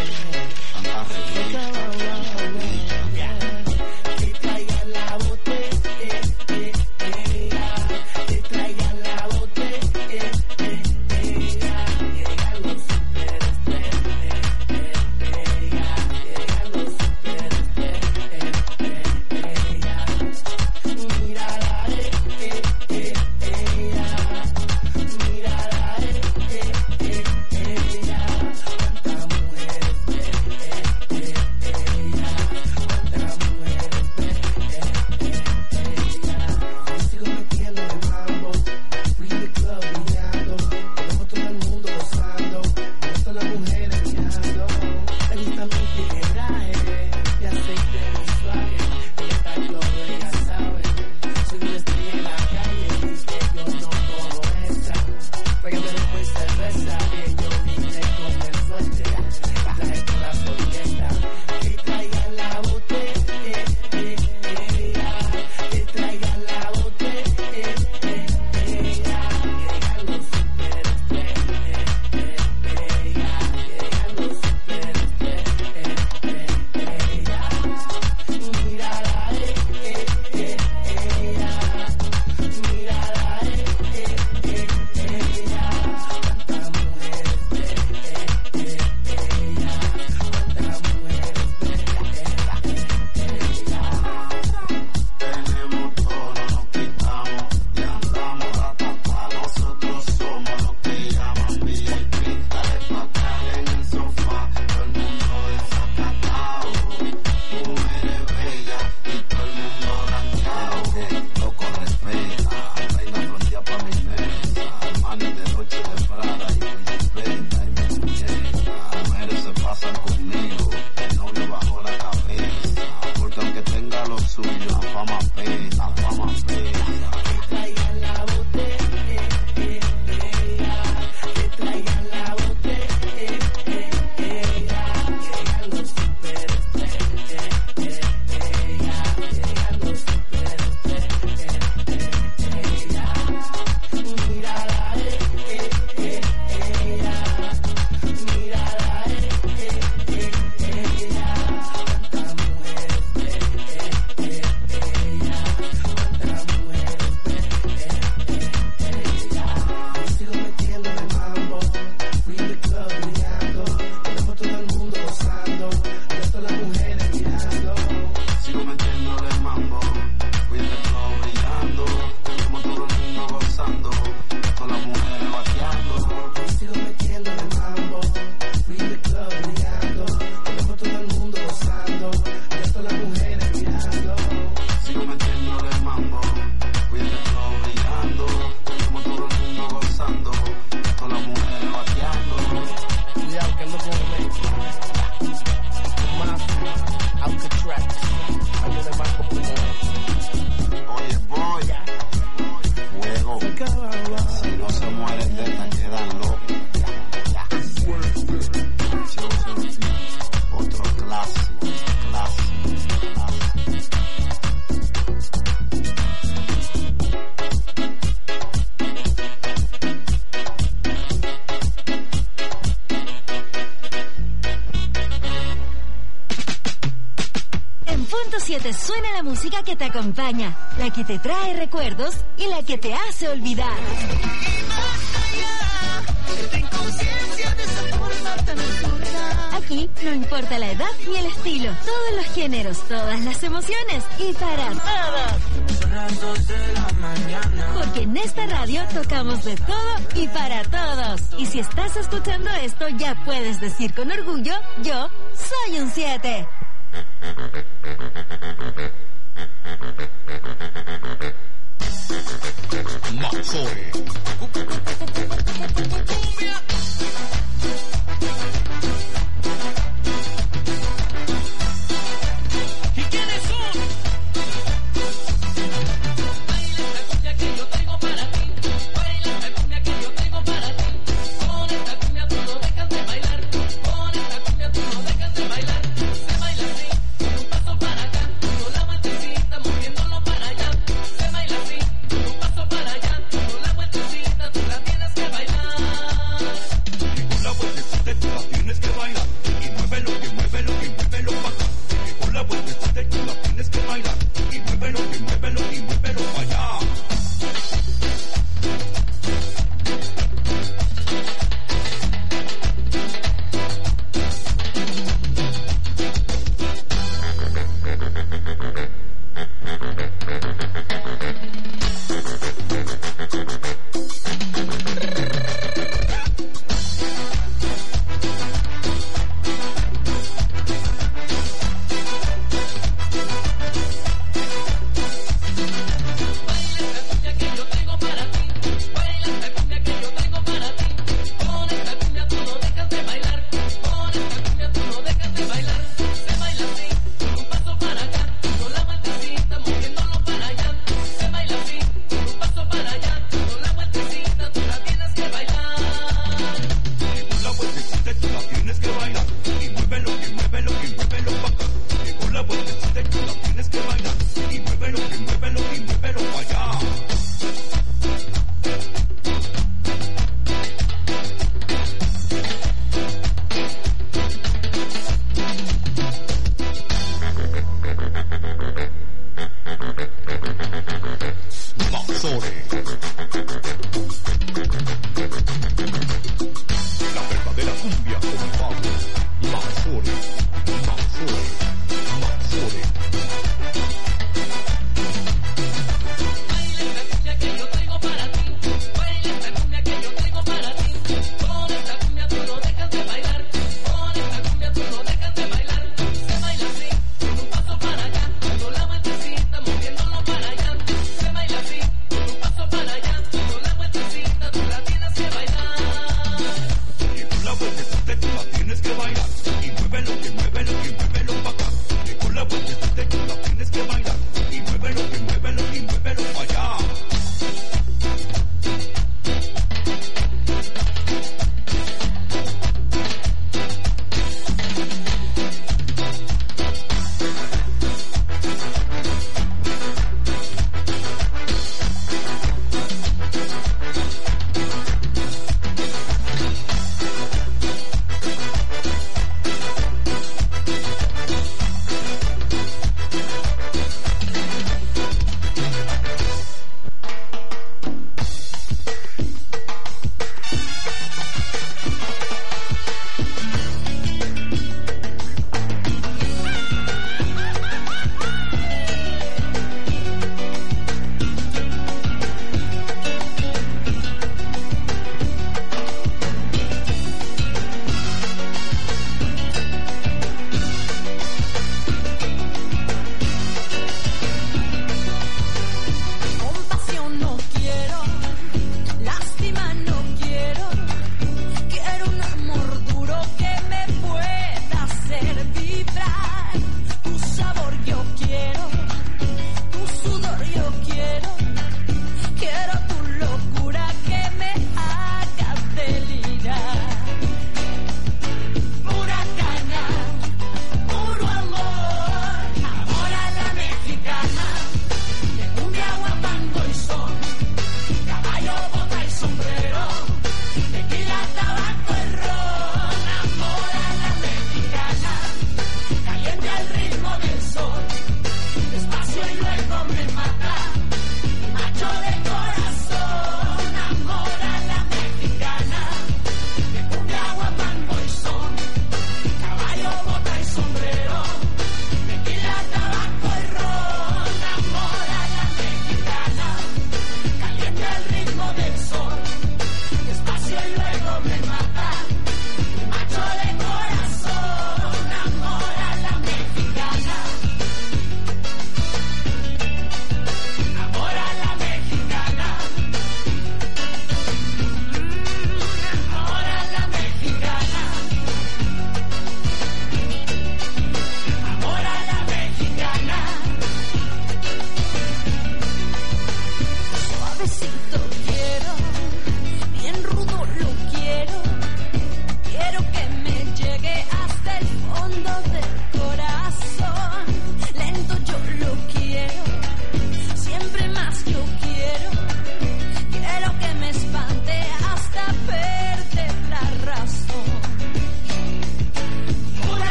7 suena la música que te acompaña, la que te trae recuerdos y la que te hace olvidar. Aquí no importa la edad ni el estilo, todos los géneros, todas las emociones y para todos. Porque en esta radio tocamos de todo y para todos. Y si estás escuchando esto, ya puedes decir con orgullo, yo soy un 7. ¿Y quiénes son? Baila esta cumbia que yo tengo para ti. Baila esta cumbia que yo tengo para ti. Con esta cumbia tú no dejas de bailar. Con esta cumbia tú no dejas de bailar. Se baila así, un paso para acá, no la vueltecita, moviéndolo para allá. Se baila así, un paso para allá, no la vueltecita, tú la tienes.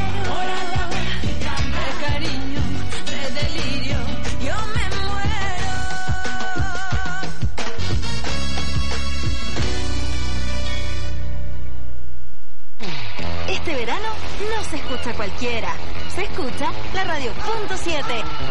de cariño, de delirio, yo me muero. Este verano no se escucha cualquiera, se escucha la Radio.7.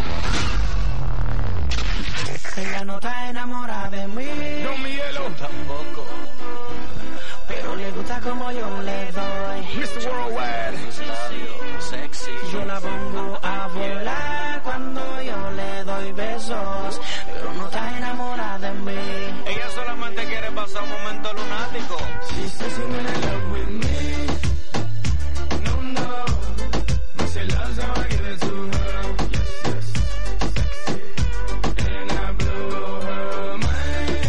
Ella no está enamorada de mí. No, Miguelo. Tampoco. Pero le gusta como yo le doy. Mr. Worldwide. Sexy. Yo la pongo a volar cuando yo le doy besos. Pero no está enamorada de mí. Ella solamente quiere pasar un momento lunático. She says she wanna love with me. No, no. No se loves how I give it to her. Yes, yes. Sexy. And I blow her mind.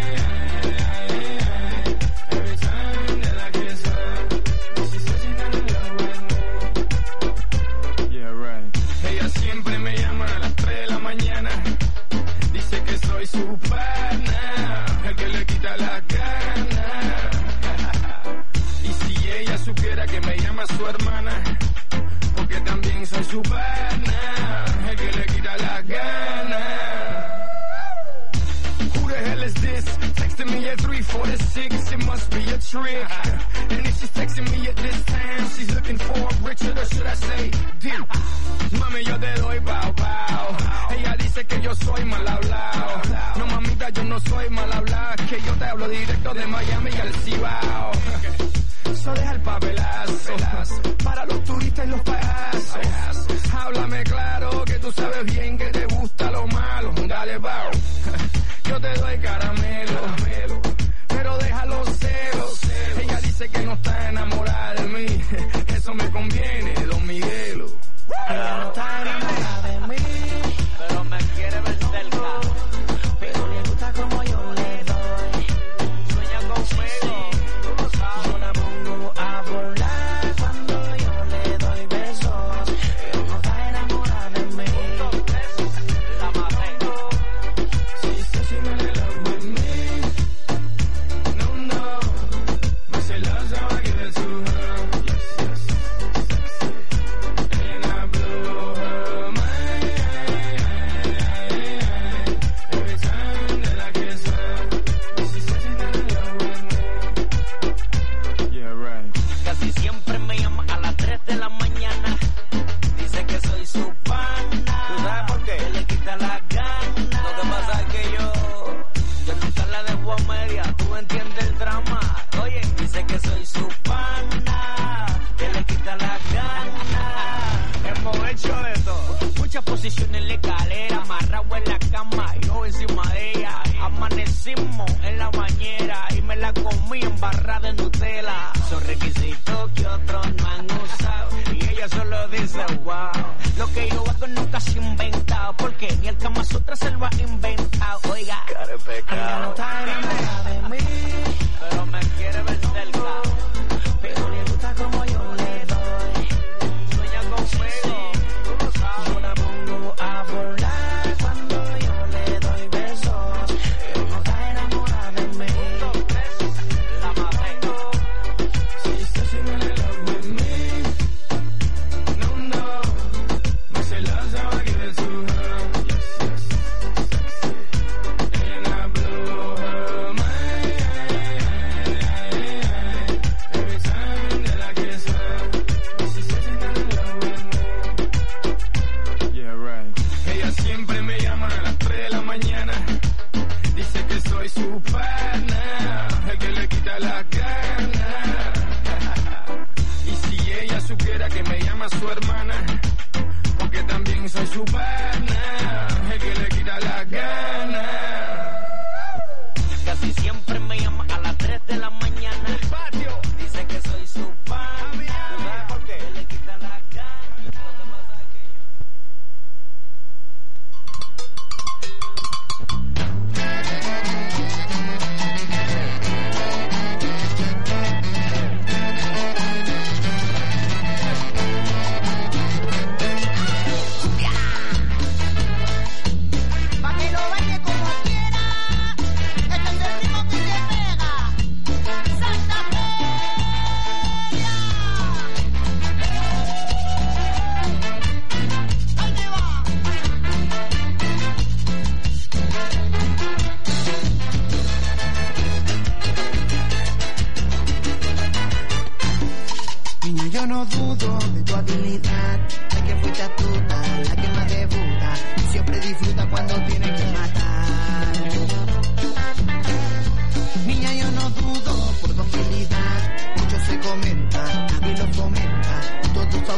Every time that I kiss her. She says she's gonna love with me. Yeah, right. Ella siempre me llama a las 3 de la mañana. Dice que soy su pana, el que le quita la gana. Y si ella supiera que me llama su hermana, porque también soy su pana, el que le quita la gana. Who the hell is this? Texting me at 3:46, it must be a trick. And if she's texting me at this time, she's looking for Richard, or should I say Dick? Mami, yo te doy bow bow. Ella dice que yo soy mal hablado. No, mamita, yo no soy mal hablado, que yo te hablo directo de Miami al Cibao. Eso deja el papelazo para los turistas y los payasos. Háblame claro, que tú sabes bien que te gusta lo malo. Dale, bow. Yo te doy caramelo, pero deja los celos. Ella dice que no está enamorada de mí. Eso me conviene, Don Miguelo. Ella no está enamorada de mí. Pero me quiere ver cerca. Pero le gusta como yo le doy. Sueña conmigo, tú lo sabes. Yo la pongo a volar cuando yo le doy besos. Pero no está enamorada de mí. La maté. She says she wanna love with me. No, no. But she loves how I give it to her. Yes, yes. Sexy. And I blow her mind. Every time that I kiss her. She says she's gonna love with me. Yeah, right. Casi siempre me llama a las 3 de la mañana. Dice que soy su pana. ¿Tú sabes por qué? Que le quita la gana. Lo que pasa es que yo nunca la dejo a media. Tú entiendes el drama. Oye, dice que soy su pana. Que le quita la gana. Hemos hecho de todo. Muchas posiciones en la escalera. Amarrado en la cama. Yo encima de ella. Amanecimos en la bañera. Y me la comí en barra de Nutella. Son requisitos que otros no han usado. Y ella solo dice wow. Lo que yo hago nunca se ha inventado. Porque ni el Kama Sutra se lo ha inventado. Oiga, cara de Ella no pecado. está enamorada de mí. Pero me quiere ver cerca. Pero le gusta como yo le doy. Sueña conmigo, tú lo sabes. Yo la pongo a volar cuando yo le doy besos. Pero no está enamorada de mí. La maté. She says she wanna love with me. No, no. But she loves how I give it to her. Yes, yes. Sexy. And I blow her mind. Every time that I kiss her. She says she's gonna love with me. Yeah, right. Ella siempre me llama a las 3 de la mañana. Dice que soy su pana, el que le quita la gana. Y si ella supiera que me llama su hermana, porque también soy su pana, el que le quita la gana. Casi siempre me llama a las 3 de la mañana. Patio. Dice que soy su pana. ¿Tú sabes por qué? Que le quita la gana. Lo que pasa es que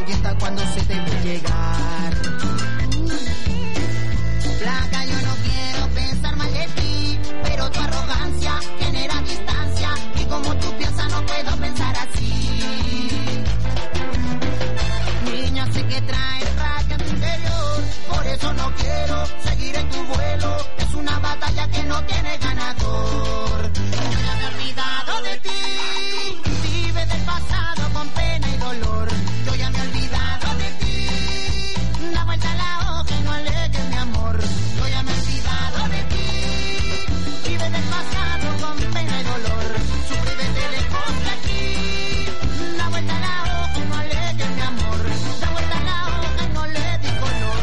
ahuyenta cuando se te ve llegar. Flaca, yo no quiero pensar mal de ti, pero tu arrogancia genera distancia y como tú piensas no puedo pensar así. Niña, sé que traes rabia en tu interior, por eso no quiero seguir en tu vuelo. Es una batalla que no tiene ganador. Yo ya me he olvidado de ti, vive del pasado con pena y dolor. Yo ya me he olvidado de ti, da vuelta la hoja y no alegues mi amor. Yo ya me he olvidado de ti, vive del pasado con pena y dolor. Sufre desde lejos de aquí, da vuelta la hoja y no alegues mi amor. Da vuelta la hoja y no le di color.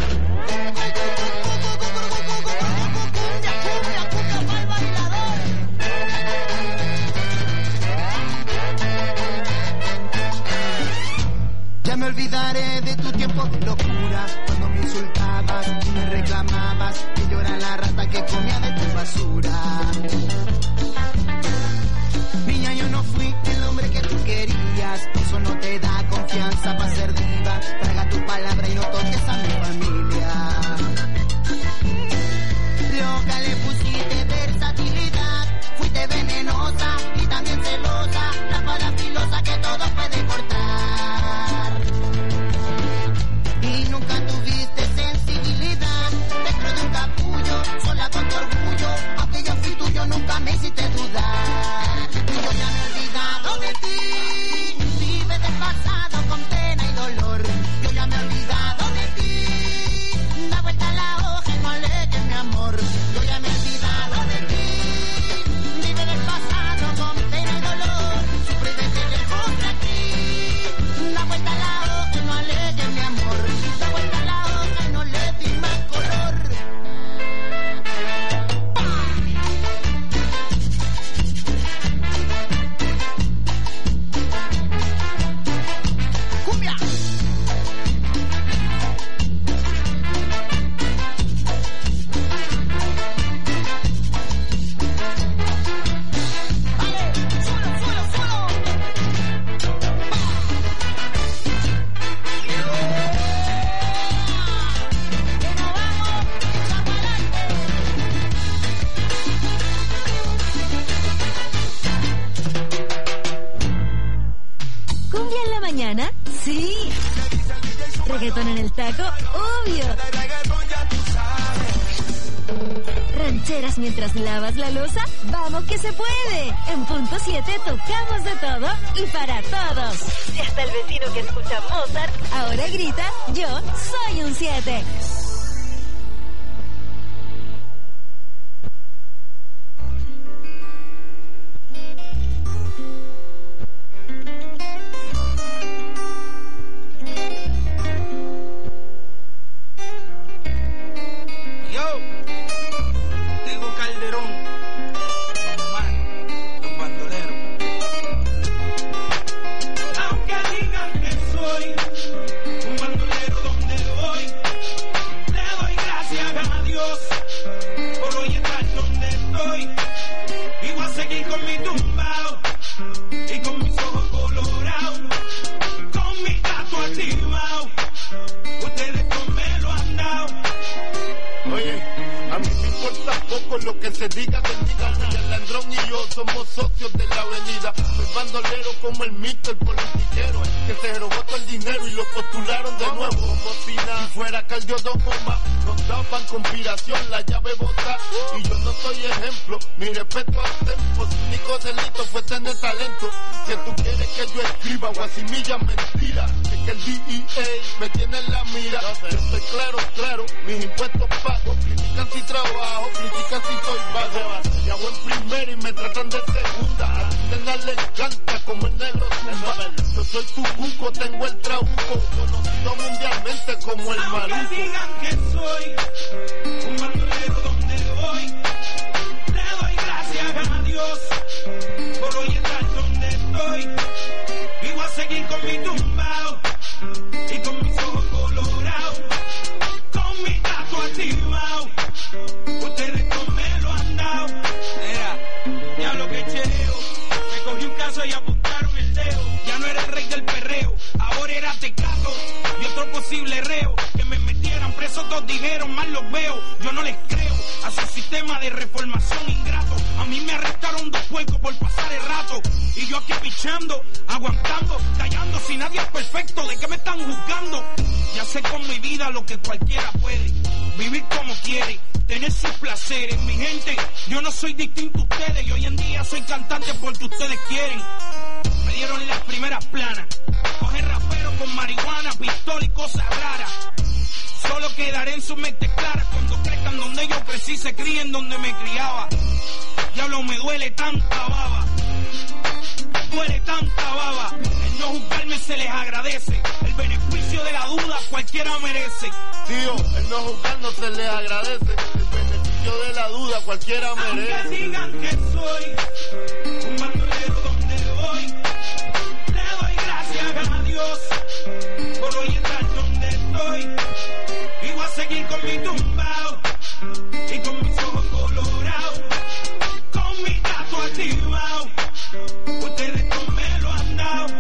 Ya me olvidaré de tu tiempo de locura, cuando me insultabas y me reclamabas que yo era la rata que comía de tu basura. Niña, yo no fui el hombre que tú querías, eso no te da confianza para ser diva. Traga tu palabra y no toques a mi familia. Loca, le pusiste versatilidad, fuiste venenosa y también celosa, la espada filosa que todo puede cortar. Y nunca tuviste sensibilidad, dentro de un capullo, sola con tu orgullo, aunque yo fui tuyo nunca me hiciste dudar. Yo ya me he olvidado de ti, vive del pasado con pena y dolor. Yo ya me he olvidado de ti, da vuelta la hoja y no alegues mi amor. Yo ya me he olvidado de ti, vive del pasado con pena y dolor. Sufre desde lejos de aquí, da vuelta la hoja y no alegues mi amor. Da vuelta la hoja y no le di más color. ¡Cumbia! ¿Cumbia en la mañana? Sí. ¿Reggaetón en el taco? Obvio. ¿Rancheras mientras lavas la loza? ¡Vamos que se puede! En punto 7 tocamos de todo y para todos. Y hasta el vecino que escucha Mozart ahora grita, yo soy un 7. Yo, tengo Calderón, Omar, los bandoleros. Aunque digan que soy un bandolero donde voy, le doy gracias a Dios por hoy estar donde estoy. Y voy a seguir con mi tumbao y con mis ojos colorados, con mi gato activado. Ustedes no me lo han dado. Oye, a mí me importa poco lo que se diga del diga. Y el Landrón y yo somos socios de la avenida. Soy bandolero como el mito, el politiquero, que se robó todo el dinero y lo postularon de nuevo. Con bocina, si fuera Caldiodón Goma, nos daban conspiración, la llave bota. Y yo no soy ejemplo, mi respeto al tempo. Su único delito fue tener talento. Que tú quieres que yo escriba guasimilla mentira. Es que el DEA me tiene en la mira. Yo estoy claro, mis impuestos pago. Critican si trabajo, critican si soy vago. Y hago en primera y me tratan de segunda. A ti le encanta como el negro zumba. Yo soy tu cuco, tengo el trabuco. Conocido mundialmente como el maluco. Aunque digan que soy un bandolero donde voy, le doy gracias a Dios por hoy estar donde estoy. Y voy a seguir con mi tumbao y con mis ojos colorados, con mi gato activado. Ustedes no me lo han dado. Mira, diablo que cheo. Me cogí un caso y apuntaron el dedo. Ya no era el rey del perreo, ahora era tecato. secreto y otro posible reo. Que me metieran preso, todos dijeron, mal los veo. Yo no les creo a su sistema de reformación ingrato. A mí me arrestaron 2 puercos por pasar el rato. Y yo aquí pichando, aguantando, callando. Si nadie es perfecto, ¿de qué me están juzgando? Ya sé con mi vida lo que cualquiera puede. Vivir como quiere, tener sus placeres. Mi gente, yo no soy distinto a ustedes. Y hoy en día soy cantante porque ustedes quieren. Me dieron las primeras planas. Coger rapero con marihuana, pistola y cosas raras. Solo quedaré en su mente clara cuando crezcan donde yo crecí, se críen donde me criaba. Diablo, me duele tanta baba. Duele tanta baba. El no juzgarme se les agradece. El beneficio de la duda cualquiera merece. Tío, el no juzgarnos se les agradece. El beneficio de la duda cualquiera merece. Aunque digan que soy un bandolero donde voy, le doy gracias a Dios por hoy estar donde estoy. Y voy a seguir con mi tumbao y con mis ojos colorados, con mi gato activado. Ustedes no me lo han dado.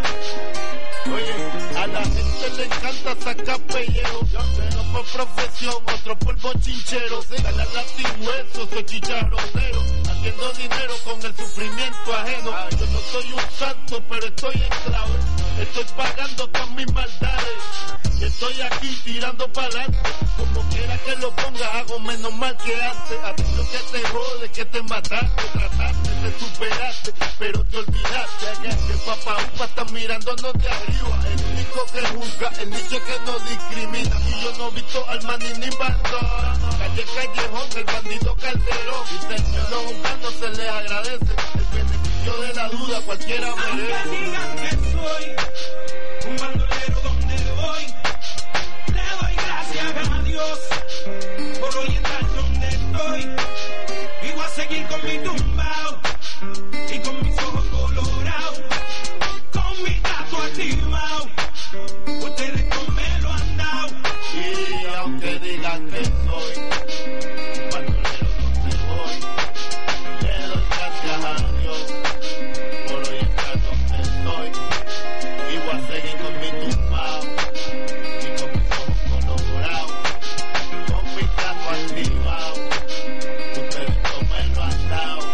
Oye, a la gente le encanta sacar pellejo, pero por profesión, otro por bochinchero. Ganar latihuesos, soy chicharronero, haciendo dinero con el sufrimiento ajeno. Yo no soy un santo, pero estoy en clave. Estoy pagando todas mis maldades. Y estoy aquí tirando para adelante. Como quiera que lo ponga, hago menos mal que antes. A ti lo que te jode, que te mataste, trataste, te superaste, pero te olvidaste. Que papá upa está mirándonos de arriba. El único que juzga, el nicho que no discrimina. Y yo no he visto al maní ni bandón. Calle Callejón, el bandido Calderón. Y el no juzgando se le agradece. El beneficio de la duda cualquiera merece. Aunque digan que soy un bandolero donde voy, le doy gracias a Dios por hoy estar donde estoy. Y voy a seguir con mi tumbao y con mis ojos colorados, con mi gato activado. Ustedes no me lo han dado. Y aunque digan que soy un bandolero donde voy, le doy gracias a Dios por hoy estar donde estoy. Y voy a seguir con mi tumbao y con mis ojos colorados, con mi gato activado. Ustedes no me lo han dado.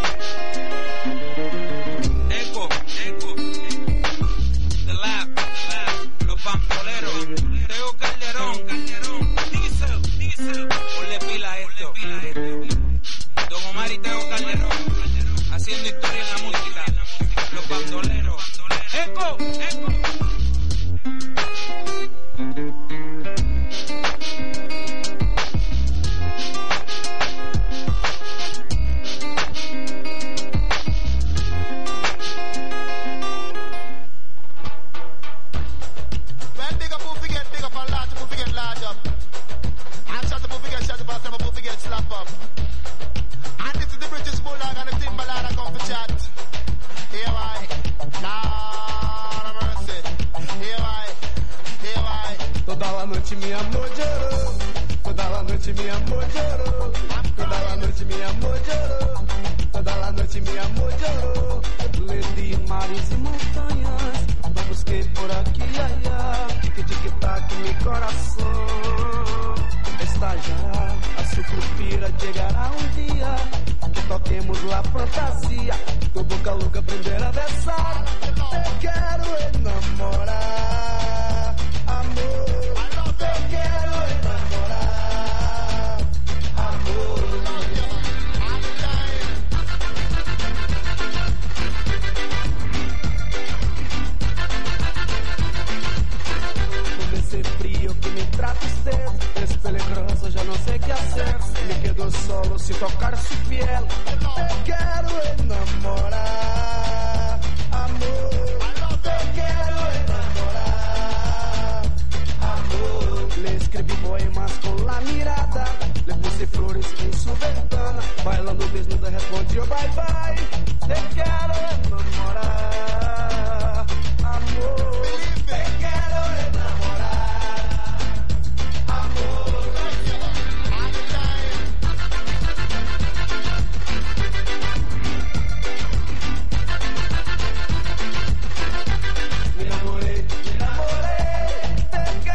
Eco, The Lab, los bandoleros, Teo Calderón, Diesel, ponle pila a esto. Don Omar y Teo Calderón, haciendo historia en la música, los bandoleros. Eco. Well, big up, big up, and large, who forget large up. And shut up, who forget shut up, and some who forget slap up. And this is the British Bulldog and the Timberland I come for chat. Here I, Lord of mercy. Here I. Toda la noite me amor llorou, toda la noite me amor llorou, toda la noite me amor llorou, toda la noite me amor llorou. Le di mares e montanhas, lo busquei por aqui e allá, tic-tic-tac mi coração estallará, a su suspira llegará día, que toquemos la fantasia, tu boca louca aprender a besar, te quero enamorar, amor. Es peligroso, ya no sé qué hacer. Me quedo solo sin tocar su piel. Te quiero enamorar, amor. Te quiero enamorar, amor. Le escribí poemas con la mirada, le puse flores en su ventana. Bailando desnuda respondió bye bye. Te quiero enamorar, amor. Te quiero enamorar. Me enamoré, te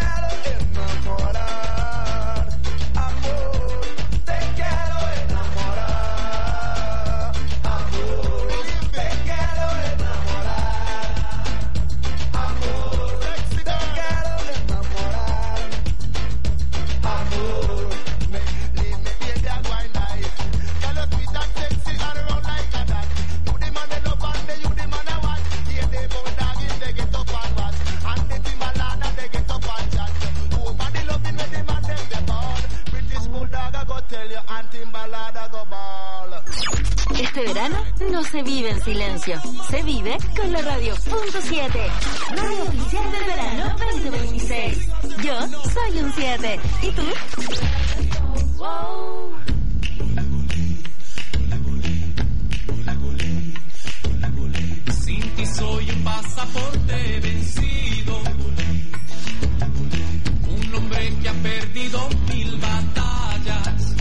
Este verano no se vive en silencio, se vive con la Radio.7, radio oficial del verano 2026. Yo soy un 7. ¿Y tú? Wow. Sin ti soy un pasaporte vencido, un hombre que ha perdido 1000 batallas,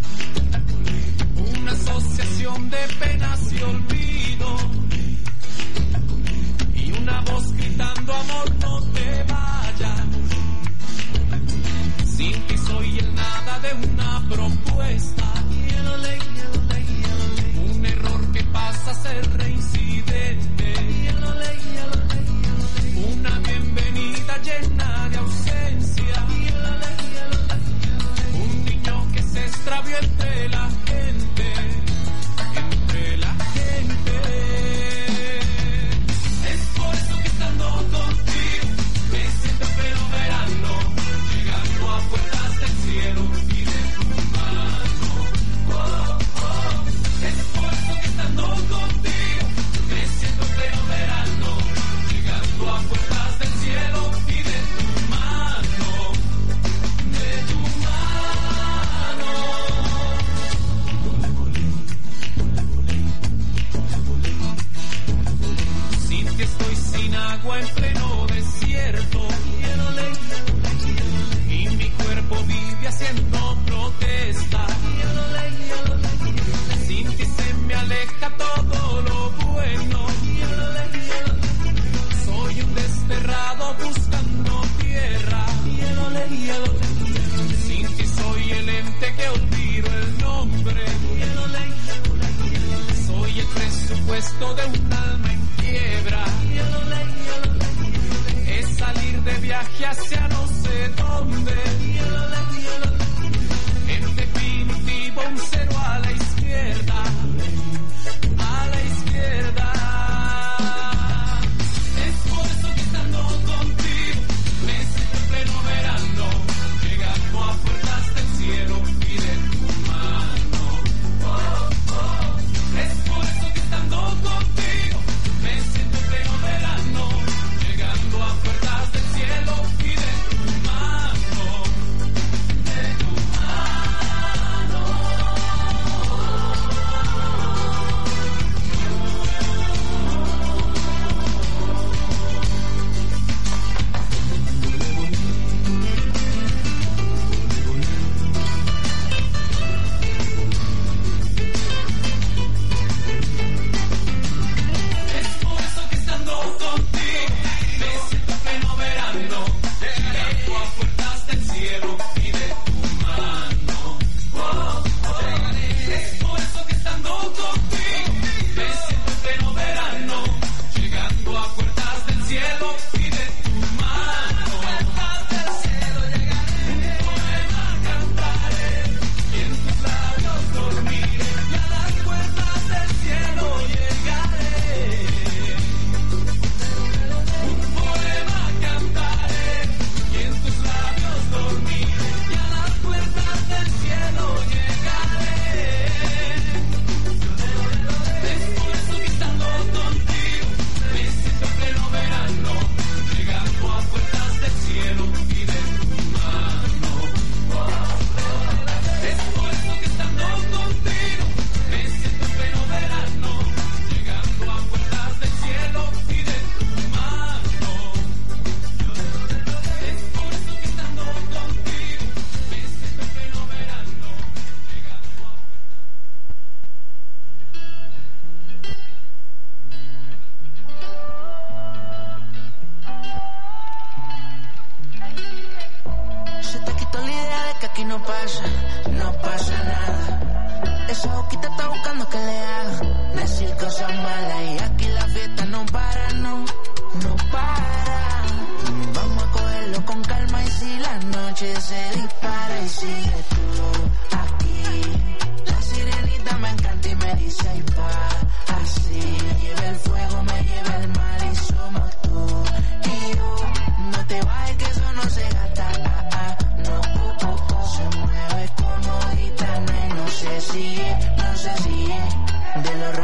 una asociación de penas y olvido, y una voz gritando amor no te vayas. Sin ti soy el nada de una propuesta, un error que pasa a ser reincidente, una bienvenida llena de ausencia, un niño que se extravió entre la gente, es por eso que estando contigo me siento fenomenal, llegando a puertas del cielo y de tu mano. Es por eso que estando contigo me siento fenomenal, llegando a puertas del cielo y de tu mano, de tu mano. Sin ti estoy sin agua en pleno desierto, y mi cuerpo vive haciendo protesta. Sin ti se me aleja todo lo bueno, soy un desterrado buscando tierra. Sin ti soy el ente que olvido el nombre, soy el presupuesto de un alma en quiebra, es salir de viaje hacia no sé dónde, en definitivo un cero a la izquierda, a la izquierda. Es por eso que estando contigo me siento en pleno verano, llegando a puertas del cielo y de tu mano. Es por eso que estando contigo me siento en pleno verano, llegando a puertas del cielo y de tu mano, de tu mano. Es por eso que estando contigo me siento en pleno verano, llegando a puertas del cielo y de tu mano. Es por eso que estando contigo me siento en pleno verano, llegando a puertas del cielo y de tu mano. Puertas del cielo llegaré, un poema cantaré, y en tus labios dormiré, y a las puertas del cielo llegaré. Un poema cantaré, y en tus labios dormiré, y a las puertas del cielo llegaré. Es por eso que estando contigo me siento en pleno verano, llegando a puertas del cielo y de tu mano. Es por eso que estando contigo me siento en pleno verano, llegando a puertas del cielo y de tu mano. Es por eso que estando contigo me siento en pleno verano, llegando a Se te quitó la idea de que aquí no pasa nada. Esa boquita está buscando que le haga decir cosas malas, y aquí la fiesta no para, no para. Vamos a cogerlo con calma, y si la noche se dispara y sigue tú aquí. La sirenita me encanta y me dice ay pa, así. Me lleva el fuego, me lleva el mal, y somos tú y yo. No te vayas que eso no se gasta, no. Se mueve como gitana y no sé si es de los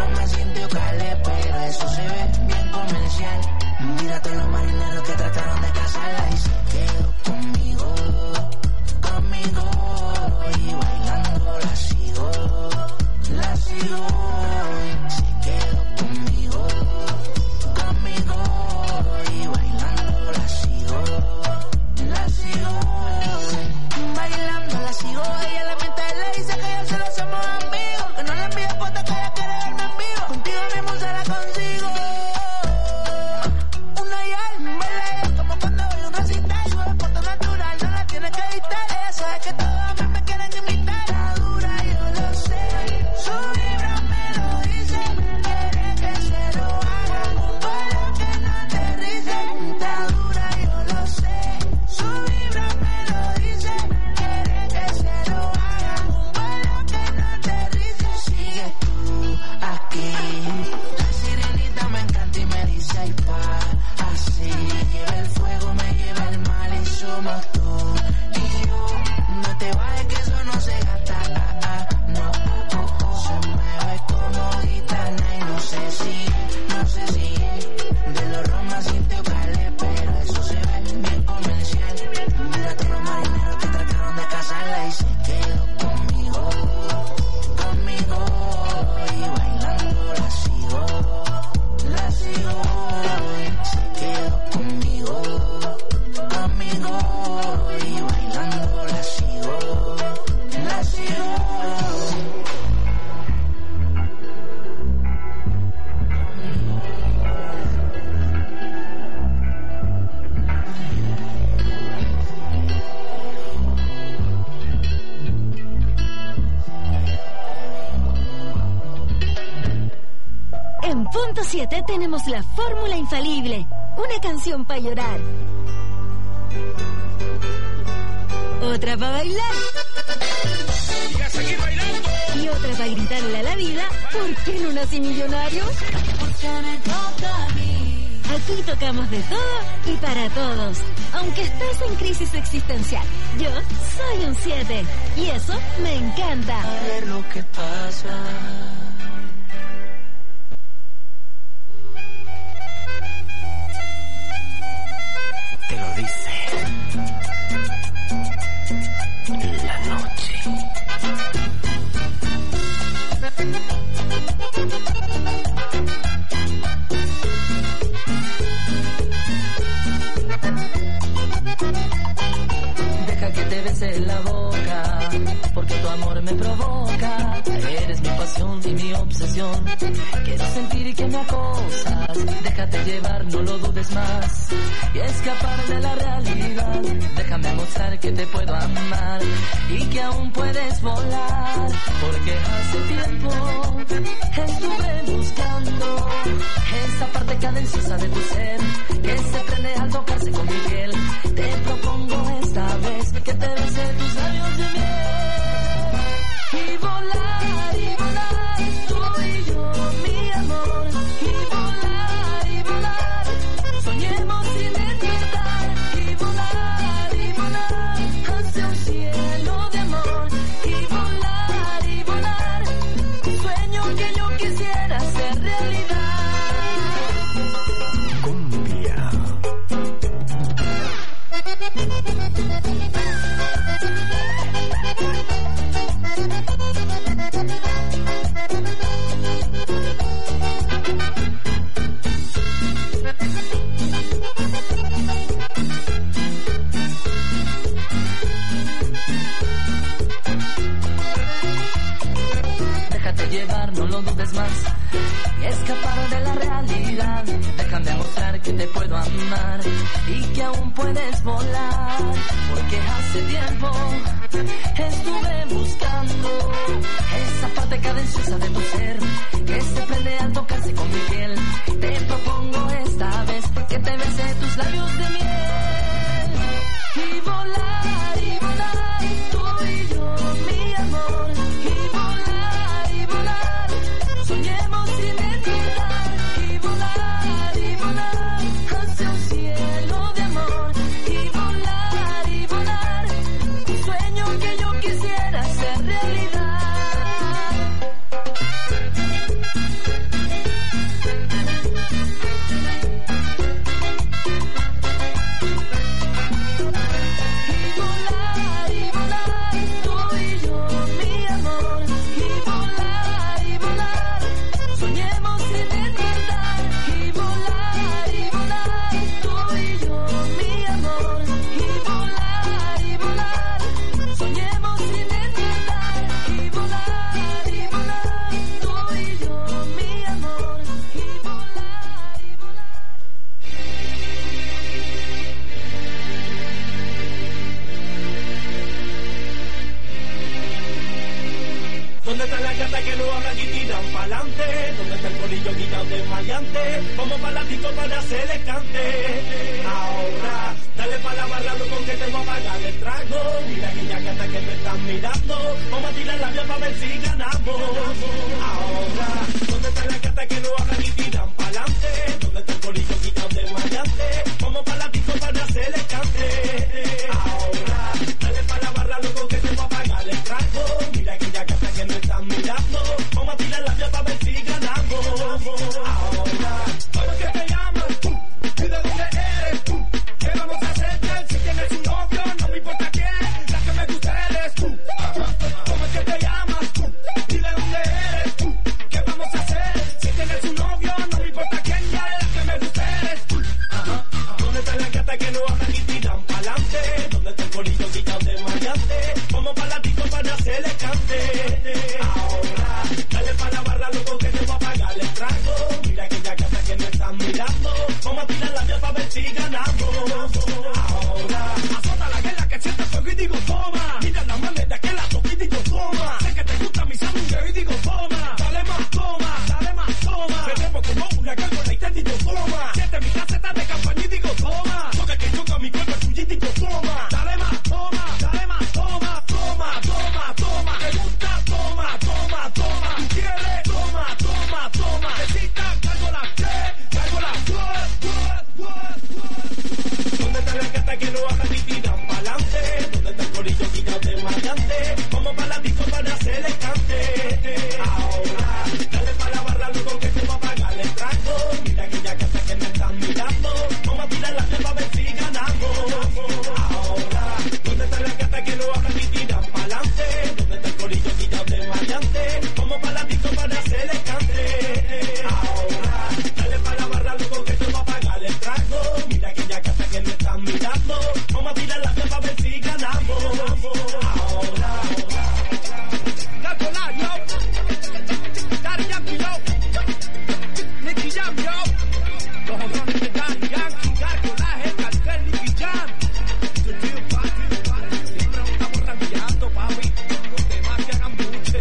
que todos me quieren imitar a dura, yo lo sé. Su vibra me lo dice, quiere que se lo haga. Para que no aterrice, está dura, yo lo sé. Su vibra me lo dice, quiere que se lo haga. Para que no aterrice, sigue tú aquí. La sirenita me encanta y me dice ay pa, así. Lleva el fuego, me lleva el mal y somos tú y yo. No te vayas que eso no se gasta, no. Se mueve como gitana y no sé si de los romas integrales, pero eso se ve bien comercial. Mira todos los marineros que trataron de casarla y se quedó conmigo y bailando la sigo, se quedó conmigo y bailando la sigo. En punto 7 tenemos la fórmula infalible. Una canción para llorar. Otra para bailar. Y a seguir bailando. Y otra para gritarle a la vida, ¿por qué no nací millonario? Porque me toca a mí. Aquí tocamos de todo y para todos. Aunque estés en crisis existencial, yo soy un 7. Y eso me encanta. A ver lo que pasa. Te lo dice la noche. Deja que te bese la boca, porque tu amor me provoca. Eres mi pasión y mi obsesión. Quiero sentir que me acosas. Déjate llevar, no lo dudes más. Y escapar de la realidad. Déjame mostrar que te puedo amar y que aún puedes volar. Porque hace tiempo estuve buscando esa parte cadenciosa de tu ser que se prende al tocarse con mi piel. Te propongo esta vez que te bese tus labios de miel y volar, tú y yo, mi amor, y volar, soñemos sin despertar, y volar, hacia un cielo de amor, y volar, un sueño que yo quisiera hacer realidad. Cumbia. Déjate llevar, no lo dudes más y escapar de la realidad. Déjame mostrar que te puedo amar y que aún puedes volar. Porque hace tiempo estuve buscando esa parte cadenciosa de tu ser que se prende al tocarse con mi piel. Te propongo esta vez que te bese tus labios de miel y volar, tú y yo, mi amor, y volar, soñemos sin despertar, y volar, hacia un cielo de amor, y volar, un sueño que yo quisiera hacer realidad. que no hablan y tiran pa'lante. Donde está el corillo guillado de maleante. Vamos para la disco para hacerle cante. Ahora, dale pa' la barra, loco, que te voy a pagar el trago. Mira aquella gata que me están mirando. Vamos a tirar la vía para ver si ganamos. Ahora, ¿dónde está la gata que no hablan y tiran pa'lante? ¿Dónde está el corillo guillado de maleante? Vamos para la disco para hacerle cante. Ahora, dale pa' la barra, loco, que te voy a pagar el trago. Mira aquella gata que me están mirando. Vamos a tirar la vía para ver si ganamos. Ahora, ¿cómo es que te llamas? ¿Y de dónde eres? ¿Qué vamos a hacer? Si tienes un novio, no me importa quién. La que me gusta eres tú. ¿Cómo es que te llamas? ¿Y de dónde eres? ¿Qué vamos a hacer? Si tienes un novio, no me importa quién. Ya la que me gusta eres tú. ¿Dónde está la gata que no hablan y tiran pa'lante? ¿Dónde está el corillo guillado de maleante? Vamos pa' la disco para hacerle cante. Ahora, dale pa' la barra, loco, que te voy a pagar el trago. Mira aquella gata que me están mirando. Vamos a tirar la vía para ver si ganamos. Ahora, azota la guerra que siente fuego y digo toma. Mira la manera que la toque y digo toma. Sé que te gusta mi sangre y digo toma. Dale más toma, dale más toma. Me trepo como una gárgola y te digo toma. Siente mi caseta de campaña y digo toma. Toca que toca mi cuerpo tuyo y digo toma. Dale más toma, dale más toma. Toma, toma, toma. Te gusta, toma, toma, toma. Tú quieres, toma, toma, toma. Necesitas gárgola, gárgola, ¿dónde está la gata que no hablan y tiran pa'lante? ¿Dónde está el corillo guillado de maleante? Vamos pa' la disco para hacerle cante. Ahora, dale pa' la barra, loco, que te va a pagar el trago. Mira aquella gata que me están mirando. Vamos a tirar la vía para ver si ganamos. Ahora, ¿dónde está la gata que no hablan y tiran pa'lante? ¿Dónde está el corillo guillado de maleante? Vamos pa' la disco para hacerle cante. Ahora, dale pa' la barra, loco, que te va a pagar el trago. Mira aquella gata que me están mirando. Vamos a tirar la vía para ver si ganamos. Ahora, Gárgola, yo. Daddy Yankee, yo. Nicky Jam, yo. Los honrones de Daddy Yankee. Gárgola, el cartel, Nicky Jam. Siempre nos estamos ranqueando, papi. Los demás que hagan buche.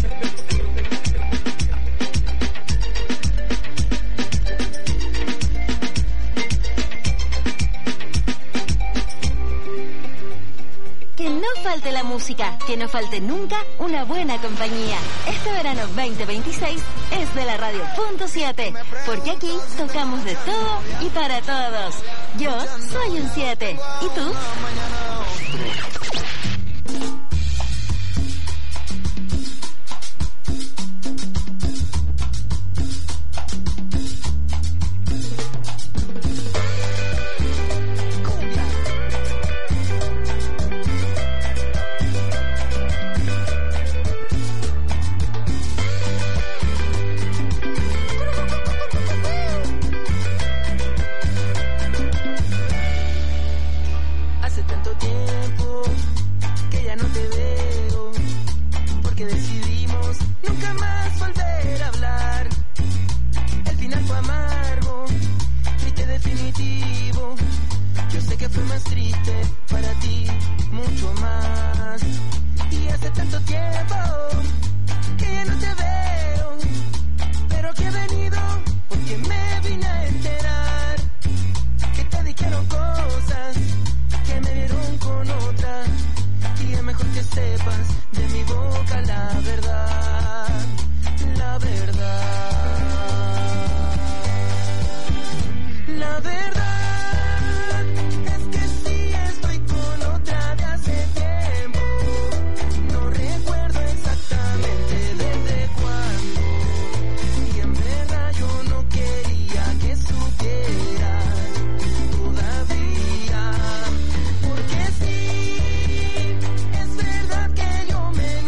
Que no falte la música, que no falte nunca una buena compañía. Este verano 2026 es de la Radio Punto 7, porque aquí tocamos de todo y para todos. Yo soy un 7, ¿y tú? Hace tanto tiempo que ya no te veo, porque decidimos nunca más volver a hablar. El final fue amargo, triste definitivo. Yo sé que fue más triste para ti, mucho más. Y hace tanto tiempo que ya no te veo, pero que he venido porque me vine a enterar que te dijeron cosas que me vieron con otra, y es mejor que sepas de mi boca la verdad, la verdad. La verdad es que sí estoy con otra de hace tiempo. No recuerdo exactamente desde cuándo, y en verdad yo no quería que supieras todavía. Porque sí, es verdad que yo me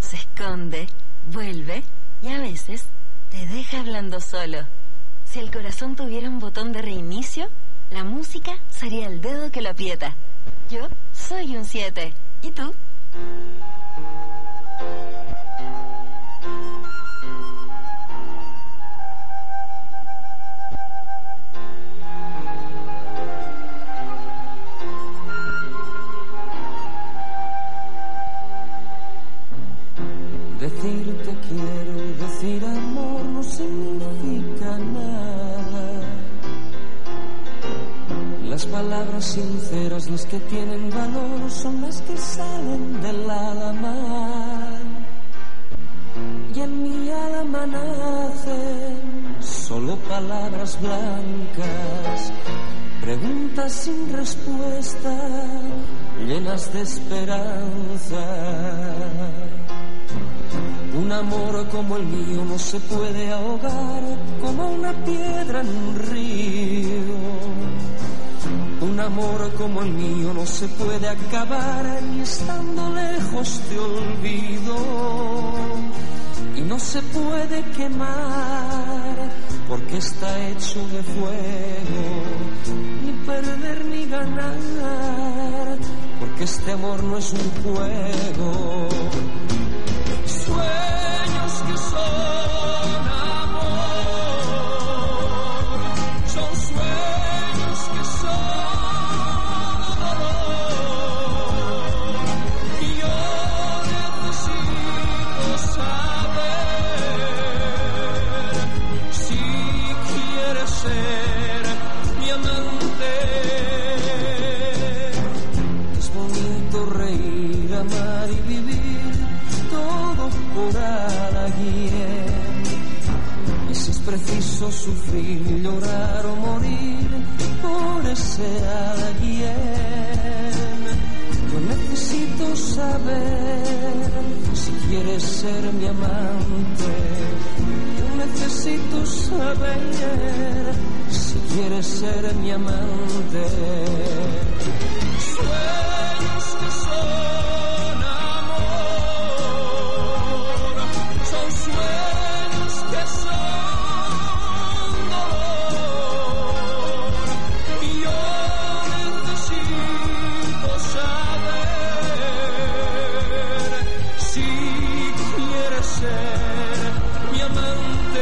se esconde, vuelve y a veces te deja hablando solo. Si el corazón tuviera un botón de reinicio, la música sería el dedo que lo aprieta. Yo soy un 7. ¿Y tú? Decir te quiero, decir amor no significa nada. Las palabras sinceras, las que tienen valor, son las que salen del alma. Y en mi alma nacen solo palabras blancas, preguntas sin respuesta, llenas de esperanza. Un amor como el mío no se puede ahogar como una piedra en un río. Un amor como el mío no se puede acabar ni estando lejos te olvido. Y no se puede quemar porque está hecho de fuego. Ni perder ni ganar porque este amor no es un juego. Sueños que son amor, son sueños que son dolor. Y yo necesito saber si quieres ser mi amante. Es bonito reír, amar y vivir todo por alguien. Y si es preciso sufrir, llorar o morir por ese alguien, yo necesito saber si quieres ser mi amante. Yo necesito saber si quieres ser mi amante. Sueños que son amor, son sueños que son dolor. Y yo necesito saber si quieres ser mi amante.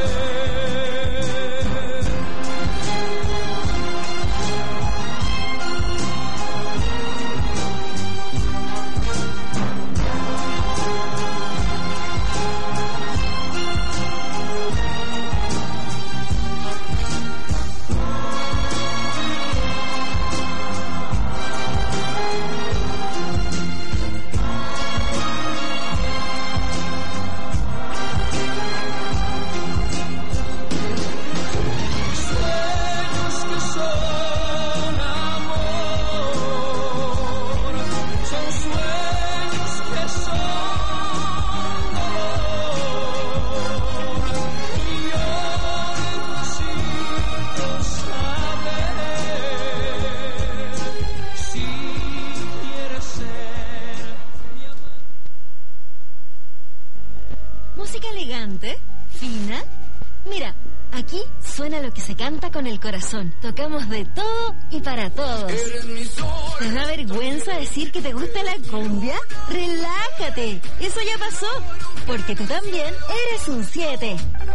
Música elegante, fina. Mira, aquí suena lo que se canta con el corazón. Tocamos de todo y para todos. ¿Te da vergüenza decir que te gusta la cumbia? Relájate, eso ya pasó, porque tú también eres un 7.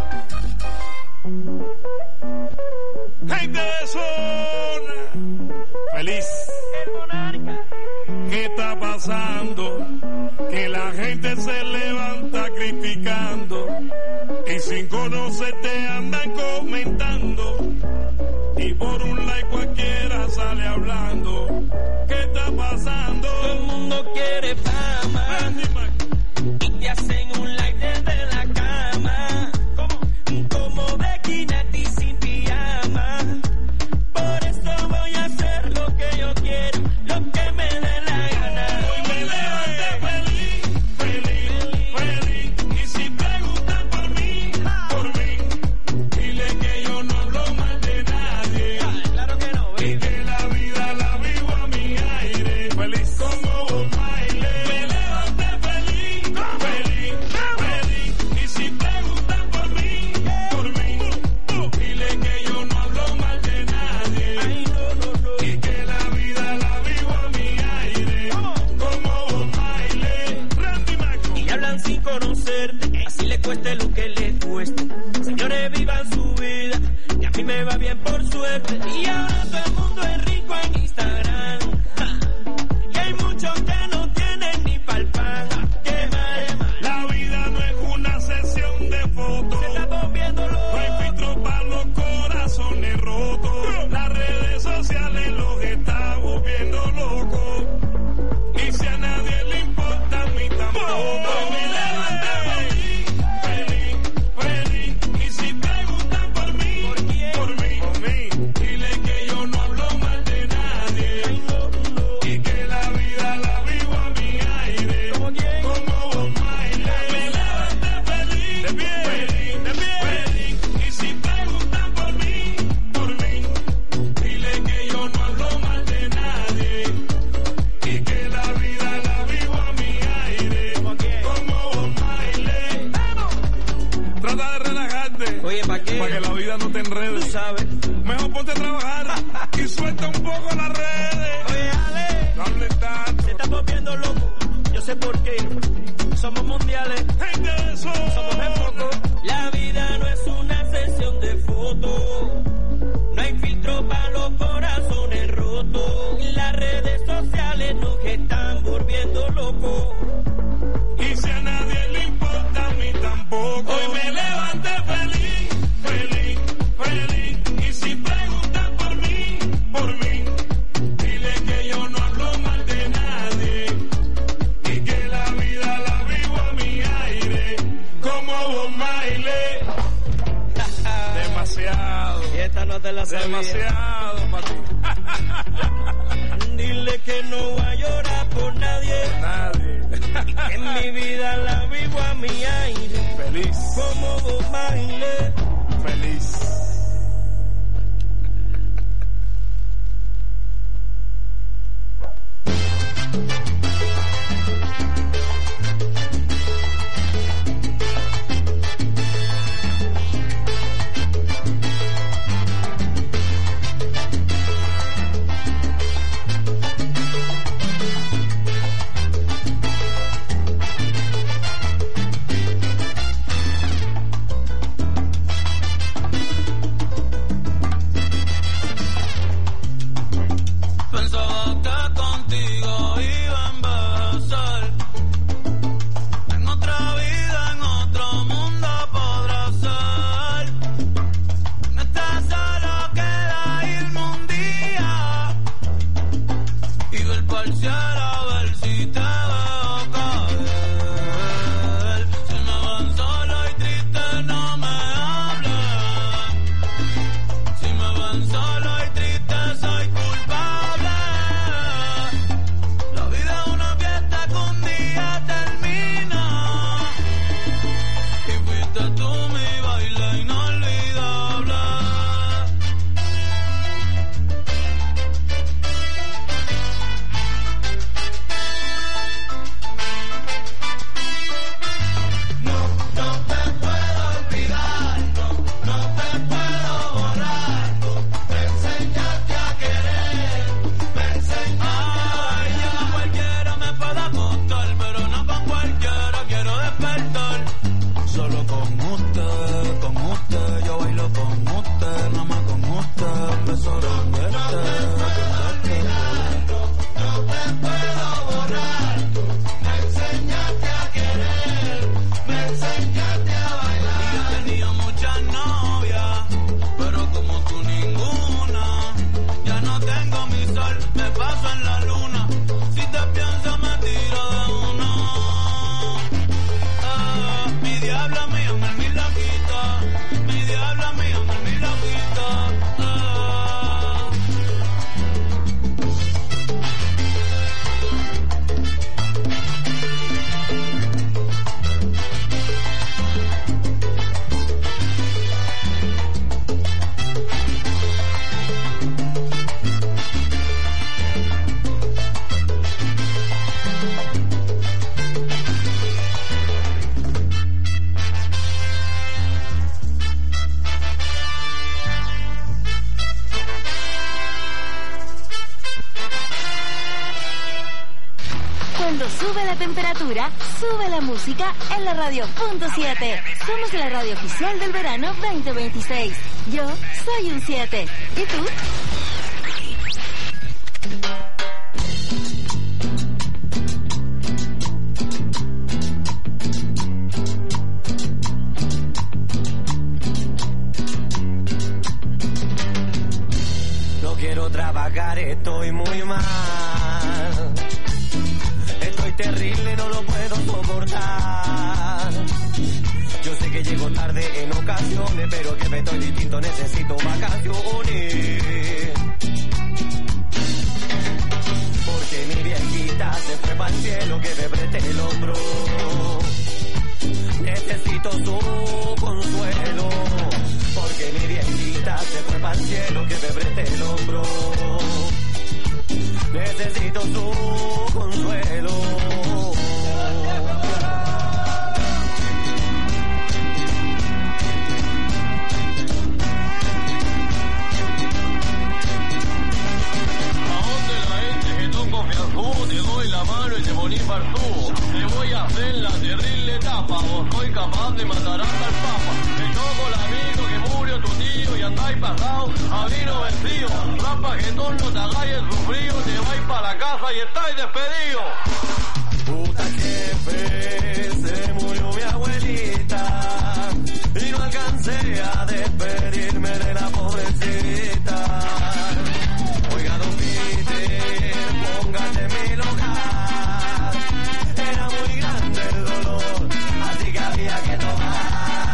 Gente de zona, feliz. ¿Qué está pasando? Que la gente se levanta criticando y sin conocerte andan comentando y por un like cualquiera sale hablando. ¿Qué está pasando? Todo el mundo quiere fama y te hacen un like desde la cama, como Becky Nati sin pijama. Por eso voy a hacer lo que yo quiero, lo que me dé la gana. Hoy me levanté feliz, feliz, feliz. Y si preguntan por mí, dile que yo no hablo mal de nadie. Claro que no, y que la vida la vivo a mi aire. Feliz como un baile. así le cueste lo que le cueste. Señores, vivan su vida, que a mí me va bien por suerte. Y ahora todo el mundo es rico en Instagram. Y hay muchos que no tienen ni pa'l pan. Qué mal. La vida no es una sesión de fotos. Se está volviendo loco. No hay filtro para los corazones rotos. Las redes sociales los está volviendo locos. Y si a nadie le importa, a mí tampoco. Me levanté feliz, feliz. Y si preguntan por mí, por mí, dile que yo no hablo mal de nadie. Y que la vida la vivo a mi aire. Como Bob Marley. Me levanté feliz, feliz. Y si preguntan por mí, dile que yo no hablo mal de nadie. Y que la vida la vivo a mi aire. Como Bob Marley. Trata de relajarte. Oye, ¿para qué? Para que la vida no te enrede. Tú sabes. Mejor ponte a trabajar y suelta un poco las redes. Oye, Ale, No hables tanto. se está volviendo loco. Yo sé por qué. Somos mundiales. Gente de eso. Somos de poco. La vida no es una sesión de fotos. No hay filtro para los corazones rotos. Las redes sociales nos están volviendo locos. Y si a nadie le importa, a mí tampoco. Hoy me levanté feliz, feliz, feliz. Y si preguntan por mí, dile que yo no hablo mal de nadie. Y que la vida la vivo a mi aire. Como Bob Marley. Demasiado. Y esta no te la sabía. Demasiado para ti. Dile que no voy a llorar por nadie. Nadie. En mi vida la vivo a mi aire. Feliz. Como Bob Marley. Feliz. Pensaba que contigo iba a envejecer. En otra vida, en otro mundo podrá ser. No está solo, queda irme un día y ver pa'l cielo a ver si te veo caer. Si me ven solo y triste, no me hablen. Si me ven solo y triste, soy culpable. La vida es una fiesta que un día termina. Y fuiste tú mi baile inolvidable. No te puedo olvidar, no te puedo borrar. Me enseñaste a querer, me enseñaste a bailar. Ya cualquiera me puede acostar, pero no con cualquiera quiero despertar. Solo con usted, yo bailo con usted, nada más con usted, un beso grande. No te puedo borrar, me enseñaste a querer, me enseñaste a bailar. Y yo tenía muchas novias, pero como tú ninguna. Ya no tengo mi sol, me paso en la luna. Si te pienso me tiro de uno. Mi diabla me llama mi loquita. Mi diabla me llama mi loquita. la temperatura, sube la música en la radio.7. Somos la radio oficial del verano 2026. Yo soy un 7. ¿Y tú? Quiero trabajar, estoy muy mal. Estoy terrible, no lo puedo soportar. Yo sé que llego tarde en ocasiones, pero que me estoy distinto, necesito vacaciones. Porque mi viejita se fue para el cielo, que me preste el hombro. Necesito su consuelo. Porque mi viejita se fue para el cielo, que me preste el hombro. Necesito su consuelo. ¿A dónde la gente que toco confianzudo? Te doy la mano y te poní fartudo. Te voy a hacer la terrible etapa. Vos soy capaz de matar hasta el papa. Te choco el amigo que murió tu tío y andáis pasado a vino vencido. Trampa que no te hagáis el sufrío. Te vais para la casa y estáis despedidos. Puta jefe, se murió mi abuelita y no alcancé a